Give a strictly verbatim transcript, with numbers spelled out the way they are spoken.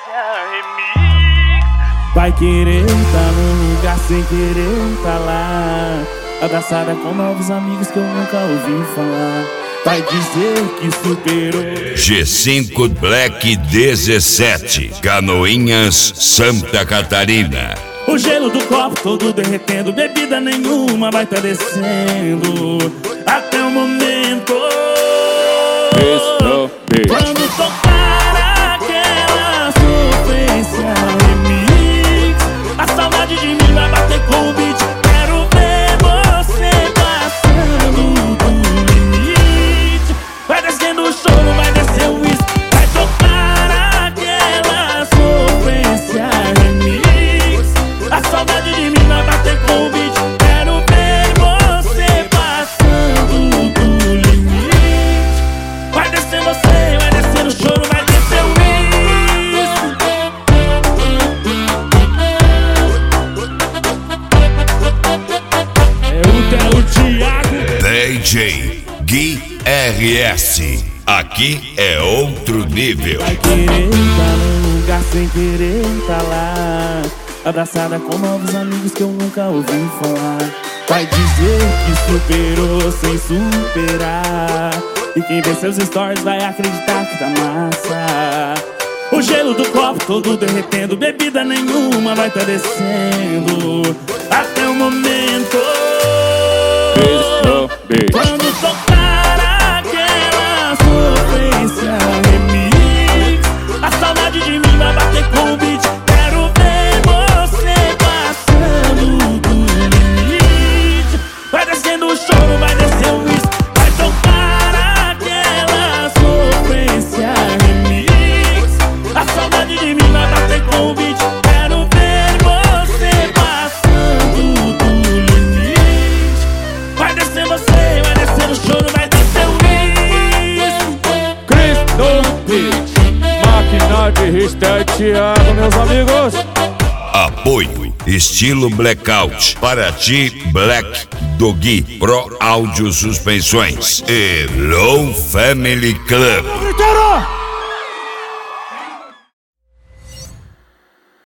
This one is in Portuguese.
Vai querer tá num lugar sem querer tá lá, abraçada com novos amigos que eu nunca ouvi falar. Vai dizer que superou. G cinco Black dezessete, Canoinhas, Santa Catarina. O gelo do copo todo derretendo, bebida nenhuma vai tá descendo até o momento quando tocar aquela sofrência remix. A saudade de mim vai bater com o beat. Quero ver você passando do limite. Vai descendo o choro, vai descer o uísque. Vai tocar aquela sofrência remix. A saudade de mim vai bater com o beat. Quero ver você passando do limite. Vai descer você, vai descer o choro, vai descer o uísque. É o Theo Thiago D J Gui R S. Aqui é outro nível. Vai querer tá num lugar sem querer tá lá, abraçada com novos amigos que eu nunca ouvi falar. Vai dizer que superou sem superar, e quem vê seus stories vai acreditar que tá massa. O gelo do copo todo derretendo, bebida nenhuma vai tá descendo até o momento quando tocar aquela sofrência remix. A saudade de mim vai bater com o beat. Quero ver você passando do limite. Vai descendo o choro, vai descer o uísque. Vai tocar aquela sofrência remix. A saudade de mim vai bater com o beat. Quero ver você passando do limite. Vai descer você, vai descer o choro, vai descer o uísque. Cristo Beat, máquina de Ristel Thiago, meus amigos. Apoio Estilo Blackout, Paraty Black Doggy, Pro Áudio Suspensões e Low Family Club. Gritaram!